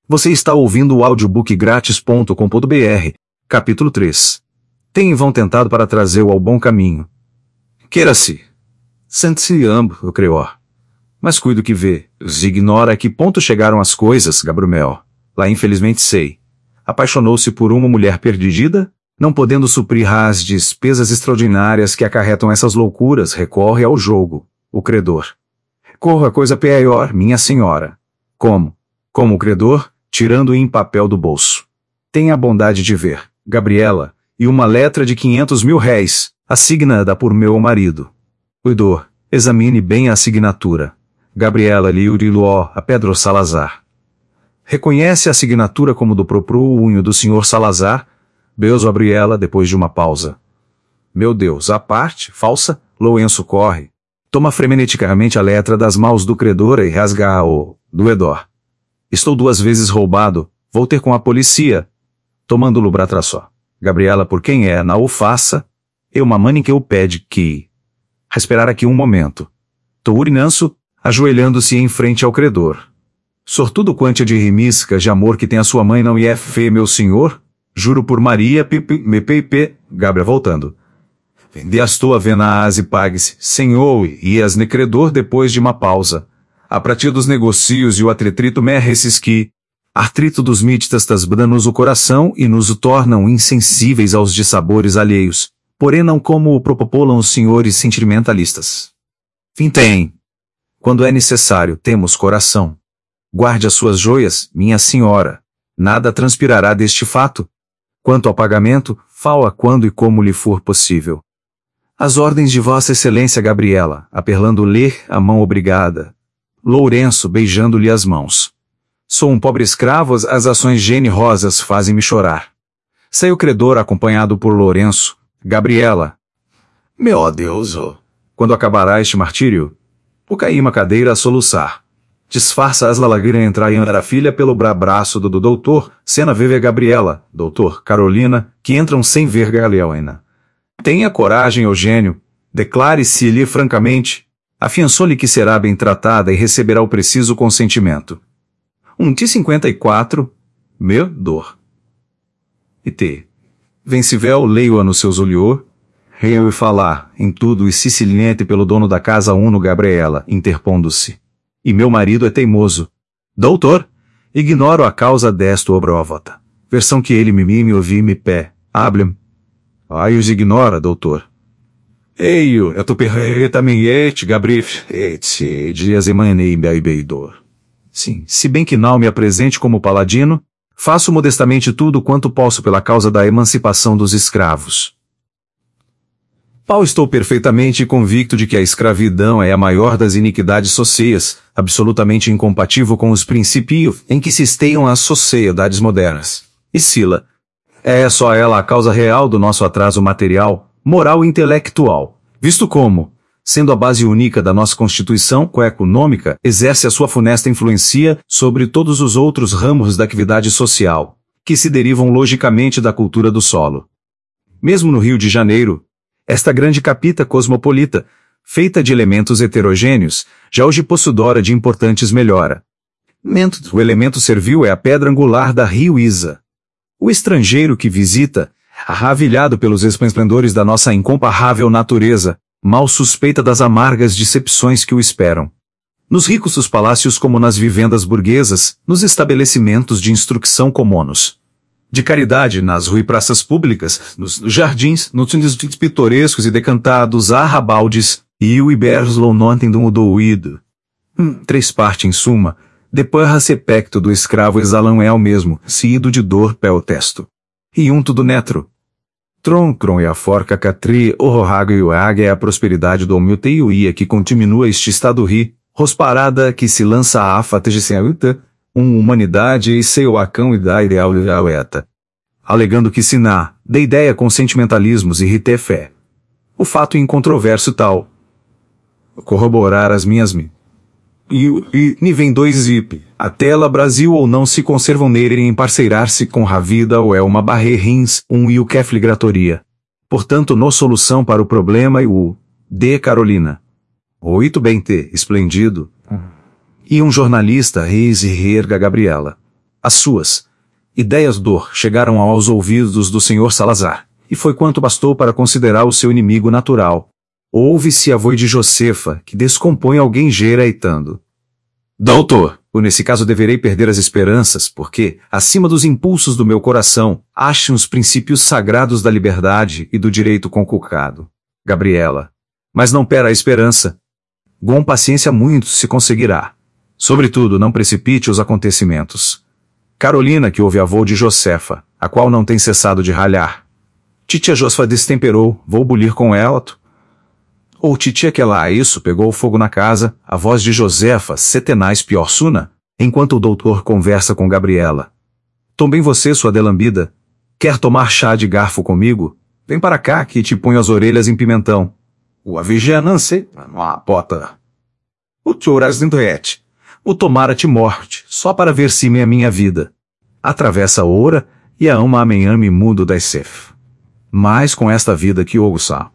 Você está ouvindo o audiobookgratis.com.br, capítulo 3. Tem vão tentado para trazê-lo ao bom caminho. Queira-se. Sente-se ambos, o creor. Mas cuido que vê, ignora a que ponto chegaram as coisas, Gabriel. Lá infelizmente sei. Apaixonou-se por uma mulher perdida? Não podendo suprir as despesas extraordinárias que acarretam essas loucuras, recorre ao jogo, o credor. Corra coisa pior, minha senhora. Como? Como o credor, tirando em papel do bolso. Tenha a bondade de ver, Gabriela, e uma letra de 500 mil réis, assignada por meu marido. Cuidor, examine bem a assinatura. Gabriela Liuriló a Pedro Salazar. Reconhece a assinatura como do próprio unho do senhor Salazar? Beijo Gabriela depois de uma pausa. Meu Deus, a parte, falsa, Lourenço corre. Toma freneticamente a letra das mãos do credor e rasga-o, doedor. Estou 2 vezes roubado, vou ter com a polícia. Tomando-lo bratra só. Gabriela por quem é, não o faça. Eu mamane que eu pede que... Respirar aqui um momento. Tourinanço, ajoelhando-se em frente ao credor. Sortudo quantia de rimisca de amor que tem a sua mãe não é fê, meu senhor? Juro por Maria, pipi, Gabriel voltando. Vende as tua venaz e pague-se, senhor, e as necredor depois de uma pausa. A pratia dos negócios e o atretrito merreces que, artrito dos mítitas tasbra-nos o coração e nos o tornam insensíveis aos dissabores alheios, porém não como o propolam os senhores sentimentalistas. Fim tem. Quando é necessário, temos coração. Guarde as suas joias, minha senhora. Nada transpirará deste fato. Quanto ao pagamento, fala quando e como lhe for possível. As ordens de Vossa Excelência Gabriela, aperlando-lhe a mão obrigada. Lourenço beijando-lhe as mãos. Sou um pobre escravo, as ações generosas fazem-me chorar. Sai o credor acompanhado por Lourenço. Gabriela. Meu Deus, quando acabará este martírio? O caí uma cadeira a soluçar. Disfarça as lágrimas entrar em a filha pelo braço do doutor, cena vê Gabriela, doutor, Carolina, que entram sem ver Galena. Tenha coragem, Eugênio, declare-se-lhe francamente. Afiançou-lhe que será bem tratada e receberá o preciso consentimento. T54, meu dor. E T. Vencivel leio-a nos seus olhos. Reio e falar, em tudo e siciliente pelo dono da casa uno Gabriela, interpondo-se. E meu marido é teimoso. Doutor, ignoro a causa desto obróvota. Versão que ele me ouvi-me pé. Hablem. Ai, os ignora, doutor. Eio, eu tô também Gabriel, dias emanei beidor. Sim, se bem que não me apresente como paladino, faço modestamente tudo quanto posso pela causa da emancipação dos escravos. Estou perfeitamente convicto de que a escravidão é a maior das iniquidades sociais, absolutamente incompatível com os princípios em que se esteiam as sociedades modernas. E Sila, é só ela a causa real do nosso atraso material, moral e intelectual, visto como, sendo a base única da nossa Constituição econômica, exerce a sua funesta influência sobre todos os outros ramos da atividade social, que se derivam logicamente da cultura do solo. Mesmo no Rio de Janeiro, esta grande capita cosmopolita, feita de elementos heterogêneos, já hoje possuidora de importantes melhora. O elemento servil é a pedra angular da Rio Isa. O estrangeiro que visita, arravilhado pelos esplendores da nossa incomparável natureza, mal suspeita das amargas decepções que o esperam. Nos ricos dos palácios como nas vivendas burguesas, nos estabelecimentos de instrução comunos. De caridade nas ruas e praças públicas, nos jardins, nos distritos pitorescos e decantados arrabaldes, e o Iberslow nontem do mudoído. 3 partes em suma, depois a sepecto do escravo exalam é o mesmo, cido de dor pel testo. E tudo netro. Troncron e a forca catri, o rorago e o águia é a prosperidade do humilteioia que continua este estado ri, rosparada que se lança a afate sem humanidade e seu acão e da ideal eta. Alegando que se na, de ideia com sentimentalismos e rite fé. O fato incontroverso tal. Corroborar as minhas ni vem 2 zip. A tela Brasil ou não se conservam nele em parceirar-se com a vida ou é uma barreirins, e o que fligratoria. Portanto, no solução para o problema e o de Carolina. 8 bem te, esplendido. E um jornalista reis e reerga Gabriela. As suas ideias dor chegaram aos ouvidos do Sr. Salazar, e foi quanto bastou para considerar o seu inimigo natural. Ouve-se a voz de Josefa, que descompõe alguém jereitando. Doutor, nesse caso deverei perder as esperanças, porque, acima dos impulsos do meu coração, achem os princípios sagrados da liberdade e do direito conculcado. Gabriela. Mas não pera a esperança. Com paciência muito se conseguirá. Sobretudo, não precipite os acontecimentos. Carolina, que ouve a voz de Josefa, a qual não tem cessado de ralhar. Titia Josefa destemperou, vou bulir com ela. Ou titia que lá isso pegou fogo na casa, a voz de Josefa, setenais pior suna, enquanto o doutor conversa com Gabriela. Também você, sua delambida, quer tomar chá de garfo comigo? Vem para cá que te ponho as orelhas em pimentão. O avigianance, a pota. O choras d'intoete. O tomara-te morte, só para ver se me a minha vida. Atravessa a oura, e a ama amenhame mudo das sef. Mas com esta vida que ouça.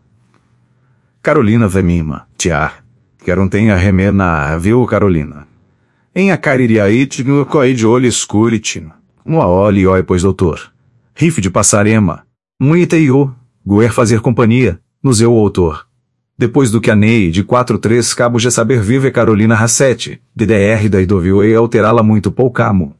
Carolina vemima, tia. Quero tenha remer na, viu, Carolina? Em a caririaite no coi de olho escuritina. Uma olhe oi, pois doutor. Rife de passarema. Muiteio, goer fazer companhia, nos eu autor. Depois do que a Ney de 4-3 cabos de saber vive Carolina Rassete, DDR da Idovil e alterá-la muito poucamo.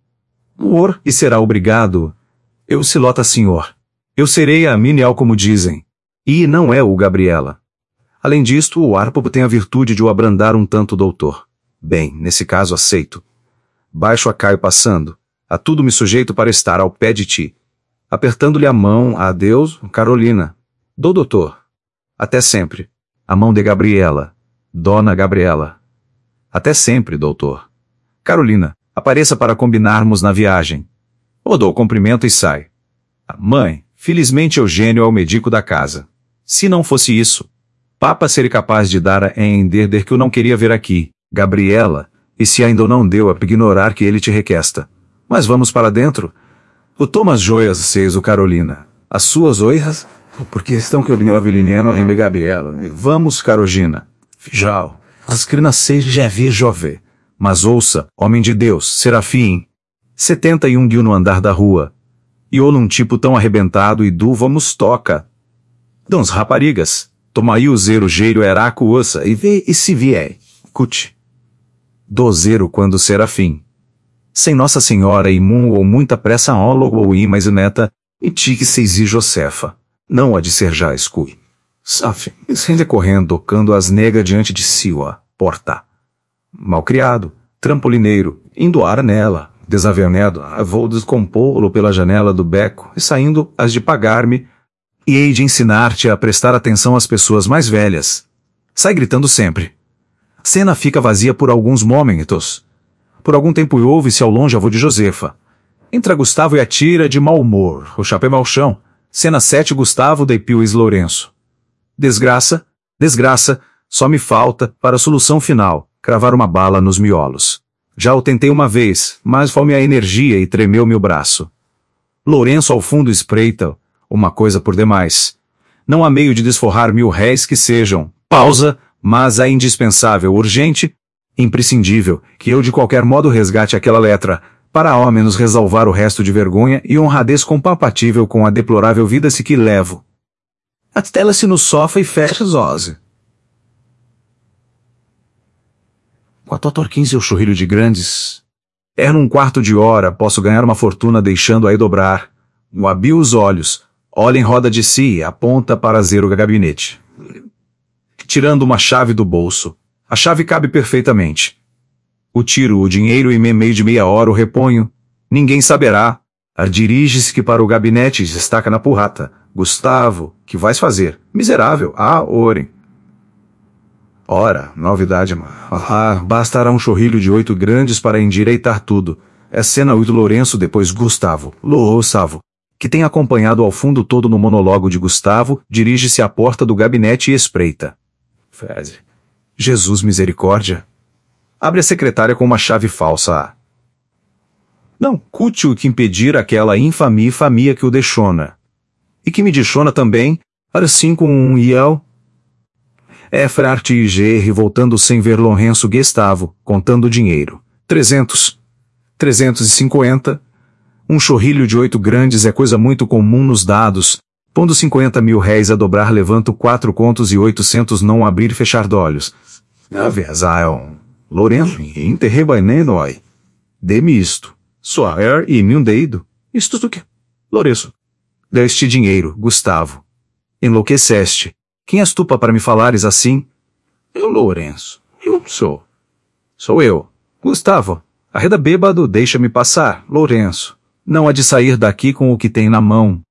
Or, e será obrigado. Eu silota senhor. Eu serei a minial como dizem. E não é o Gabriela. Além disto, o Arpo tem a virtude de o abrandar um tanto doutor. Bem, nesse caso aceito. Baixo a Caio passando. A tudo me sujeito para estar ao pé de ti. Apertando-lhe a mão, adeus, Carolina. Do doutor. Até sempre. A mão de Gabriela. Dona Gabriela. Até sempre, doutor. Carolina, apareça para combinarmos na viagem. O dou cumprimento e sai. Mãe, felizmente Eugênio é o médico da casa. Se não fosse isso, Papa seria capaz de dar a entender que eu não queria ver aqui, Gabriela, e se ainda não deu a ignorar que ele te requesta. Mas vamos para dentro? O Thomas Joias seis o Carolina. As suas oias? Porque estão que eu me aviliniano em Gabriela. Vamos, Carolina. Fijal. As crinas seis já vi jové. Mas ouça, homem de Deus, Serafim. 71 guil no andar da rua. E ou num tipo tão arrebentado e du vamos toca. Dons raparigas. Tomai o zero geiro eraco ossa e vê e se vier. Cut. Dozeiro quando Serafim. Sem Nossa Senhora imun ou muita pressa ólogo ou mais neta, e tique seis e Josefa. Não há de ser já escui. Saf, rende correndo, tocando as negas diante de Siwa, porta. Malcriado, trampolineiro, indo ar nela, desavernedo, vou descompô-lo pela janela do beco, e saindo, as de pagar-me, e hei de ensinar-te a prestar atenção às pessoas mais velhas. Sai gritando sempre. Cena fica vazia por alguns momentos. Por algum tempo ouve-se ao longe a voz de Josefa. Entra Gustavo e atira de mau humor, o chapéu ao chão. Cena 7 Gustavo de Piuís Lourenço. Desgraça, desgraça, só me falta, para a solução final, cravar uma bala nos miolos. Já o tentei uma vez, mas falme a energia e tremeu-me o braço. Lourenço ao fundo espreita, uma coisa por demais. Não há meio de desforrar 1000 réis que sejam, pausa, mas é indispensável, urgente, imprescindível, que eu de qualquer modo resgate aquela letra, para ao menos resalvar o resto de vergonha e honradez compatível com a deplorável vida-se que levo. Atela-se no sofá e fecha os olhos. Com a totor 15 o churrilho de grandes. Num 1/4 de hora posso ganhar uma fortuna deixando aí dobrar. O abio os olhos, olha em roda de si e aponta para zero o gabinete. Tirando uma chave do bolso. A chave cabe perfeitamente. O tiro o dinheiro e meio de meia hora o reponho. Ninguém saberá. Dirige-se que para o gabinete destaca na porrata. Gustavo, que vais fazer? Miserável. Orem. Ora, novidade, bastará um chorrilho de 8 grandes para endireitar tudo. É cena 8 Lourenço, depois Gustavo, Louçavo, que tem acompanhado ao fundo todo no monólogo de Gustavo, dirige-se à porta do gabinete e espreita. Feze. Jesus misericórdia. Abre a secretária com uma chave falsa. Não, cute o que impedir aquela infamia que o deixona. E que me deixona também, assim com um iel. Frarte e G voltando sem ver Lourenço Gustavo, contando dinheiro. 300. 350. Um chorrilho de 8 grandes é coisa muito comum nos dados. Pondo 50.000 réis a dobrar, levanto 4 contos e 800 não abrir e fechar de olhos. Aversael. Lourenço, interrebainei noi. Dê-me isto. Soar e me um deido. Isto do que? Lourenço. Deste dinheiro, Gustavo. Enlouqueceste. Quem és tu para me falares assim? Eu, Lourenço. Eu sou. Sou eu. Gustavo. Arreda bêbado, deixa-me passar, Lourenço. Não há de sair daqui com o que tem na mão.